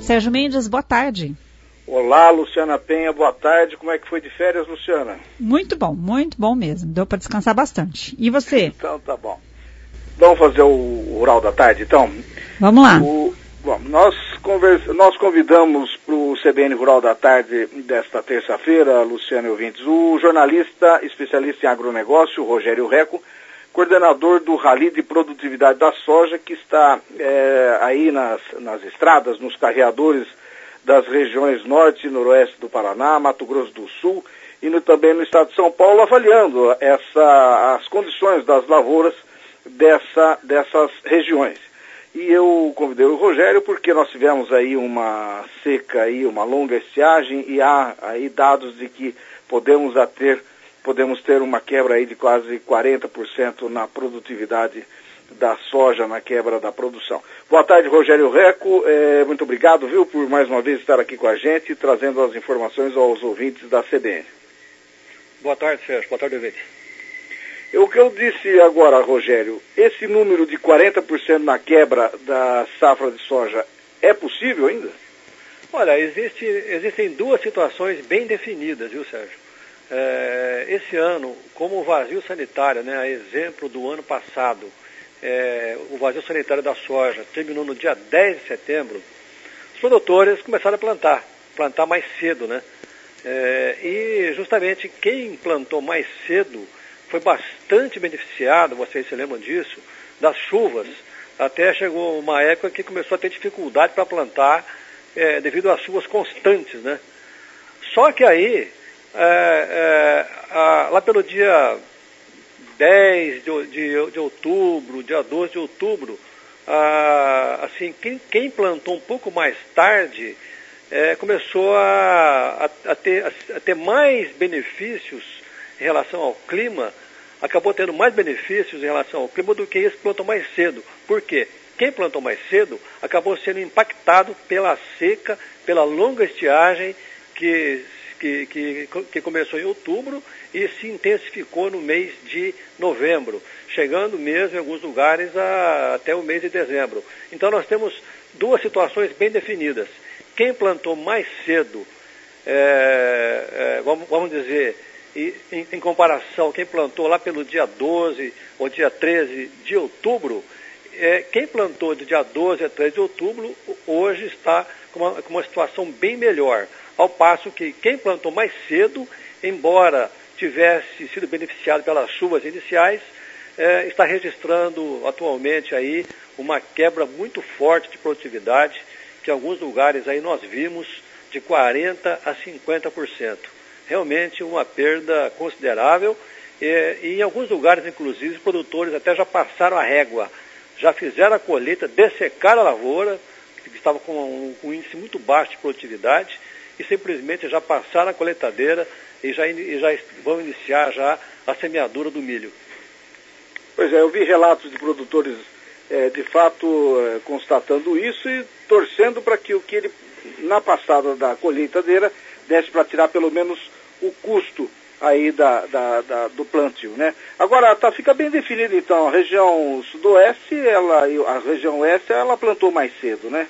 Sérgio Mendes, boa tarde. Olá, Luciana Penha, boa tarde. Como é que foi de férias, Luciana? Muito bom mesmo. Deu para descansar bastante. E você? Então, tá bom. Vamos fazer o Rural da Tarde, então? Vamos lá. Bom, nós convidamos para o CBN Rural da Tarde desta terça-feira, Luciana e ouvintes, o jornalista especialista em agronegócio, Rogério Reco, coordenador do Rally de Produtividade da Soja, que está aí nas estradas, nos carreadores das regiões norte e noroeste do Paraná, Mato Grosso do Sul e também no estado de São Paulo, avaliando as condições das lavouras dessas regiões. E eu convidei o Rogério porque nós tivemos aí uma seca, aí, uma longa estiagem, e há aí dados de que podemos ter uma quebra aí de quase 40% na produtividade da soja, na quebra da produção. Boa tarde, Rogério Reco, muito obrigado, viu, por mais uma vez estar aqui com a gente, trazendo as informações aos ouvintes da CBN. Boa tarde, Sérgio, boa tarde, ouvinte. O que eu disse agora, Rogério, esse número de 40% na quebra da safra de soja é possível ainda? Olha, existem duas situações bem definidas, viu, Sérgio? Esse ano, como o vazio sanitário, né, a exemplo do ano passado, o vazio sanitário da soja terminou no dia 10 de setembro, os produtores começaram a plantar mais cedo, né? E justamente quem plantou mais cedo foi bastante beneficiado, vocês se lembram disso, das chuvas. Até chegou uma época que começou a ter dificuldade para plantar devido às chuvas constantes, né? Só que aí, lá pelo dia 10 de outubro, dia 12 de outubro, assim, quem plantou um pouco mais tarde começou a ter mais benefícios em relação ao clima, acabou tendo mais benefícios em relação ao clima do que esse que plantou mais cedo. Por quê? Quem plantou mais cedo acabou sendo impactado pela seca, pela longa estiagem que começou em outubro e se intensificou no mês de novembro, chegando mesmo em alguns lugares até o mês de dezembro. Então nós temos duas situações bem definidas. Quem plantou mais cedo, vamos dizer, em comparação, quem plantou lá pelo dia 12 ou dia 13 de outubro, quem plantou do dia 12 a 13 de outubro, hoje está com uma situação bem melhor. Ao passo que quem plantou mais cedo, embora tivesse sido beneficiado pelas chuvas iniciais, está registrando atualmente aí uma quebra muito forte de produtividade, que em alguns lugares aí nós vimos de 40% a 50%. Realmente uma perda considerável e em alguns lugares, inclusive, os produtores até já passaram a régua, já fizeram a colheita, dessecaram a lavoura, que estava com um índice muito baixo de produtividade, e simplesmente já passaram a colheitadeira e já vão iniciar já a semeadura do milho. Pois é, eu vi relatos de produtores de fato constatando isso e torcendo para que o que ele, na passada da colheitadeira, desse para tirar pelo menos o custo aí do plantio, né? Agora, fica bem definido então, a região sudoeste, a região oeste, ela plantou mais cedo, né?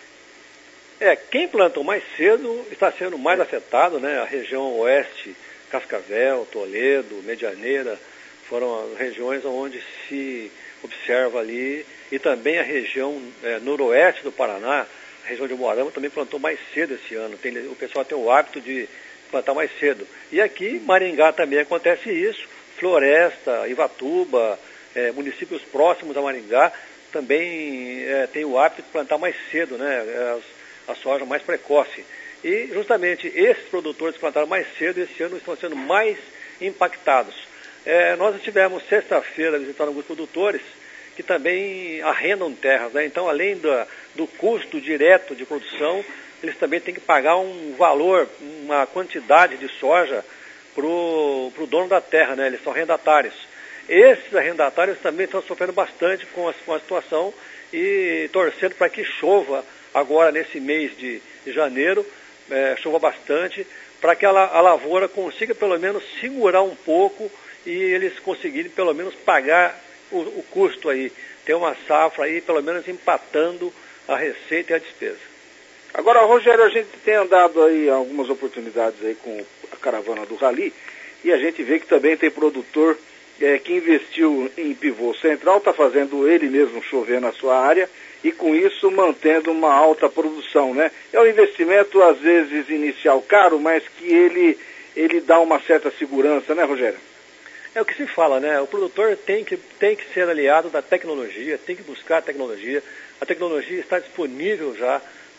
Quem plantou mais cedo está sendo mais afetado, né? A região oeste, Cascavel, Toledo, Medianeira, foram as regiões onde se observa ali, e também a região noroeste do Paraná, a região de Moarama também plantou mais cedo esse ano. O pessoal tem o hábito de plantar mais cedo. E aqui em Maringá também acontece isso, Floresta, Ivatuba, municípios próximos a Maringá também tem o hábito de plantar mais cedo, né? A soja mais precoce. E justamente esses produtores que plantaram mais cedo esse ano estão sendo mais impactados. Nós estivemos sexta-feira visitando alguns produtores que também arrendam terras, né? Então, além do custo direto de produção, eles também têm que pagar um valor, uma quantidade de soja para o dono da terra, né? Eles são arrendatários. Esses arrendatários também estão sofrendo bastante com a situação e torcendo para que chova agora nesse mês de janeiro, chova bastante, para que a lavoura consiga pelo menos segurar um pouco e eles conseguirem pelo menos pagar o custo aí, ter uma safra aí pelo menos empatando a receita e a despesa. Agora, Rogério, a gente tem andado aí algumas oportunidades aí com a caravana do Rally e a gente vê que também tem produtor que investiu em pivô central, está fazendo ele mesmo chover na sua área e com isso mantendo uma alta produção, né? É um investimento às vezes inicial caro, mas que ele dá uma certa segurança, né, Rogério? É o que se fala, né? O produtor tem que ser aliado da tecnologia, tem que buscar a tecnologia. A tecnologia está disponível já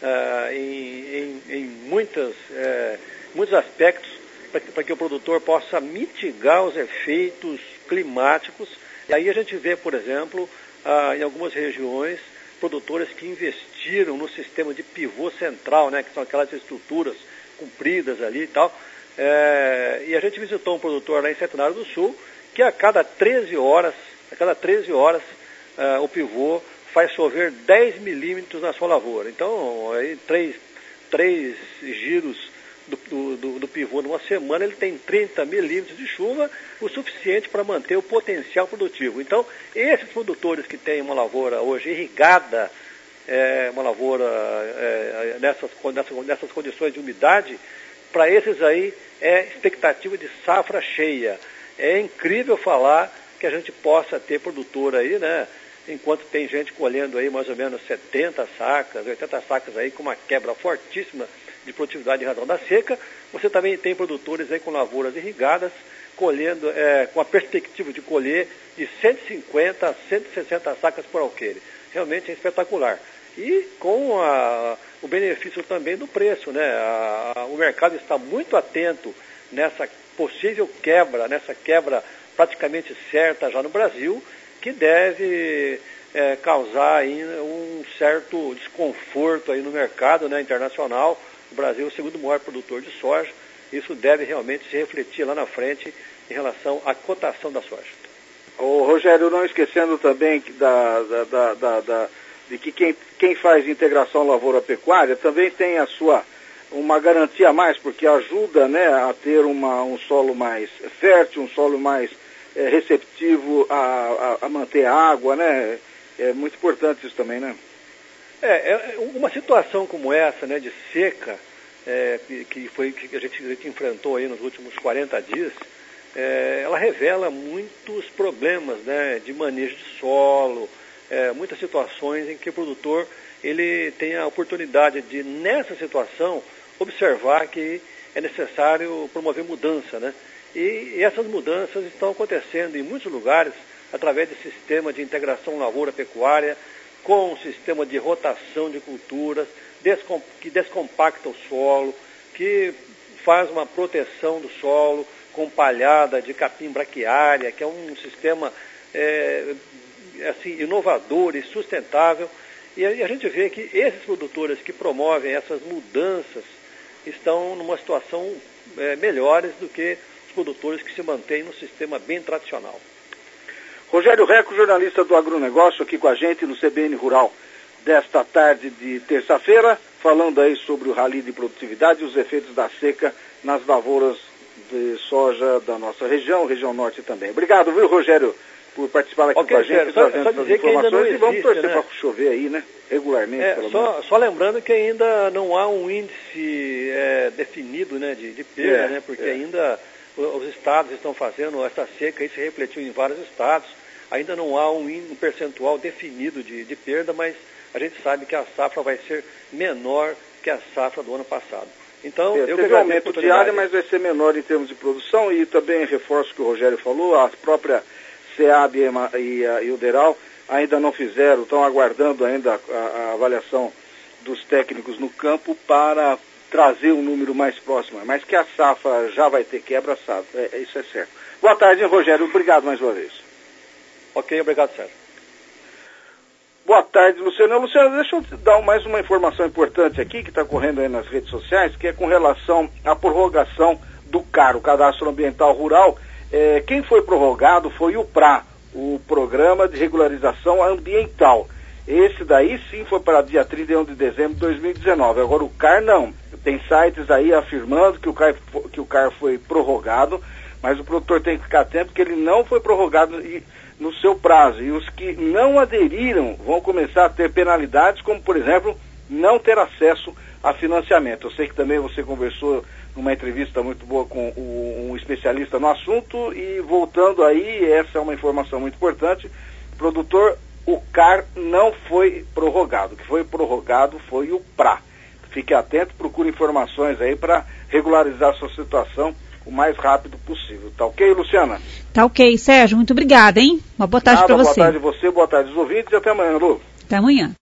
em muitos aspectos para que o produtor possa mitigar os efeitos climáticos. E aí a gente vê, por exemplo, em algumas regiões, produtores que investiram no sistema de pivô central, né, que são aquelas estruturas compridas ali e tal. E a gente visitou um produtor lá em Centenário do Sul, que a cada 13 horas, o pivô faz chover 10 milímetros na sua lavoura. Então, aí, três giros do pivô numa semana, ele tem 30 milímetros de chuva, o suficiente para manter o potencial produtivo. Então, esses produtores que têm uma lavoura hoje irrigada, uma lavoura nessas condições de umidade, para esses aí é expectativa de safra cheia. É incrível falar que a gente possa ter produtor aí, né? Enquanto tem gente colhendo aí mais ou menos 70 sacas, 80 sacas aí com uma quebra fortíssima de produtividade em razão da seca, você também tem produtores aí com lavouras irrigadas, colhendo, com a perspectiva de colher de 150 a 160 sacas por alqueire. Realmente é espetacular. E com o benefício também do preço, né? O mercado está muito atento nessa possível quebra, nessa quebra praticamente certa já no Brasil, que deve causar aí um certo desconforto aí no mercado, né, internacional. O Brasil é o segundo maior produtor de soja. Isso deve realmente se refletir lá na frente em relação à cotação da soja. Ô, Rogério, não esquecendo também de que quem faz integração lavoura-pecuária também tem uma garantia a mais, porque ajuda, né, a ter um solo mais fértil, um solo mais receptivo a manter a água, né? É muito importante isso também, né? Uma situação como essa, né, de seca, que a gente enfrentou aí nos últimos 40 dias, ela revela muitos problemas, né, de manejo de solo, muitas situações em que o produtor ele tem a oportunidade de, nessa situação, observar que é necessário promover mudança, né? E essas mudanças estão acontecendo em muitos lugares através de sistema de integração lavoura-pecuária, com um sistema de rotação de culturas, que descompacta o solo, que faz uma proteção do solo com palhada de capim braquiária, que é um sistema inovador e sustentável. E a gente vê que esses produtores que promovem essas mudanças estão numa situação melhores do que os produtores que se mantêm no sistema bem tradicional. Rogério Recco, jornalista do Agronegócio, aqui com a gente no CBN Rural desta tarde de terça-feira, falando aí sobre o rally de produtividade e os efeitos da seca nas lavouras de soja da nossa região norte também. Obrigado, viu, Rogério, por participar aqui com a gente, trazendo essas informações, e vamos torcer, né, para chover aí, né, regularmente. Só lembrando que ainda não há um índice definido, né, de perda, né, porque ainda os estados estão fazendo essa seca, isso se refletiu em vários estados, ainda não há um percentual definido de perda, mas a gente sabe que a safra vai ser menor que a safra do ano passado. Então, teve um aumento de área, mas vai ser menor em termos de produção, e também reforço o que o Rogério falou, a própria SEAB e o DERAL ainda não fizeram, estão aguardando ainda a avaliação dos técnicos no campo para trazer um número mais próximo, mas que a safra já vai ter quebra, sabe? Isso é certo. Boa tarde, Rogério, obrigado mais uma vez. Ok, obrigado, Sérgio. Boa tarde, Luciano. Luciano, deixa eu te dar mais uma informação importante aqui que está correndo aí nas redes sociais, que é com relação à prorrogação do CAR, o Cadastro Ambiental Rural. Quem foi prorrogado foi o PRA, o Programa de Regularização Ambiental. Esse daí sim foi para dia 31 de dezembro de 2019. Agora o CAR não. Tem sites aí afirmando que o CAR foi prorrogado, mas o produtor tem que ficar atento que ele não foi prorrogado no seu prazo. E os que não aderiram vão começar a ter penalidades, como por exemplo, não ter acesso a financiamento. Eu sei que também você conversou numa entrevista muito boa com um especialista no assunto, e voltando aí, essa é uma informação muito importante, produtor, o CAR não foi prorrogado. O que foi prorrogado foi o PRA. Fique atento, procure informações aí para regularizar a sua situação o mais rápido possível. Tá ok, Luciana? Tá ok, Sérgio. Muito obrigada, hein? Uma boa tarde para você. Boa tarde a você, boa tarde aos ouvintes e até amanhã, Lu. Até amanhã.